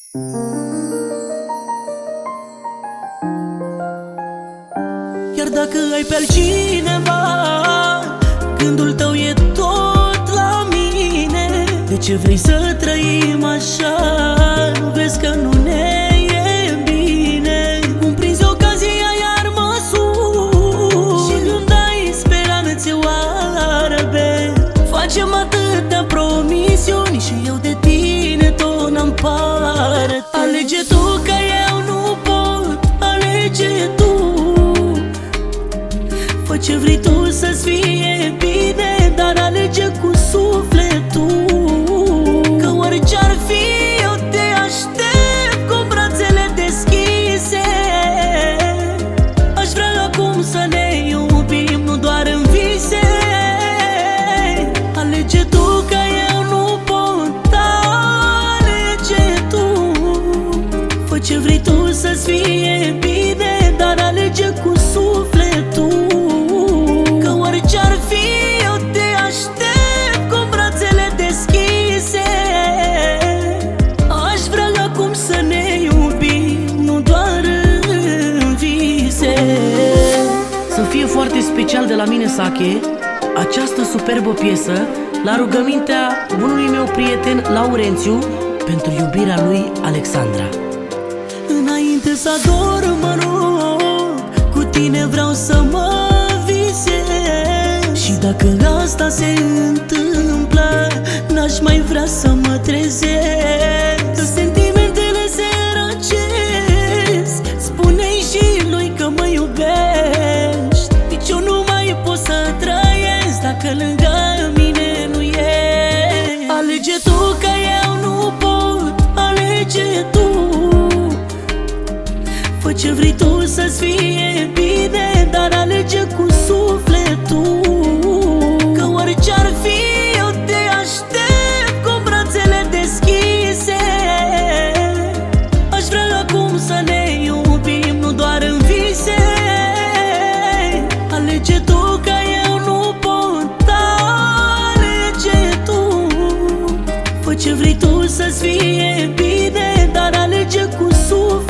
Iar dacă ai pe altcineva, gândul tău e tot la mine. De ce vrei să trăim așa? Vezi că nu ne e bine. Cum prinzi ocazia iar mă sun și îmi dai speranțe oarbe. Facem atâtea promisiuni și eu de tine tot n-am parte. Alege tu că eu nu pot, alege tu. Fă ce vrei tu să-ți fie bine, dar alege cu sufletul. Că orice-ar fi eu te aștept cu brațele deschise. Aș vrea acum să ne iubim, nu doar în vise. Alege tu că eu nu pot, alege tu. Fă ce vrei tu să-ți fie bine, dar alege cu sufletul. Că orice-ar fi eu te aștept cu brațele deschise. Aș vrea acum să ne iubim, nu doar în vise. Să fie foarte special de la mine, Sache, această superbă piesă, la rugămintea bunului meu prieten Laurențiu, pentru iubirea lui Alexandra. Înainte să ador mă rog, cu tine vreau să mă visez. Și dacă asta se întâmplă, n-aș mai vrea să mă trezesc. Sentimentele se răcesc, spune-i și lui că mă iubești. Nici eu nu mai pot să trăiesc dacă lângă mine nu ești. Alege tu că eu nu pot, alege tu. Fă ce vrei tu să-ți fie bine, dar alege cu sufletul. Că orice-ar fi eu te aștept cu brațele deschise. Aș vrea acum să ne iubim, nu doar în vise. Alege tu că eu nu pot, alege tu. Fă ce vrei tu să-ți fie bine, dar alege cu sufletul.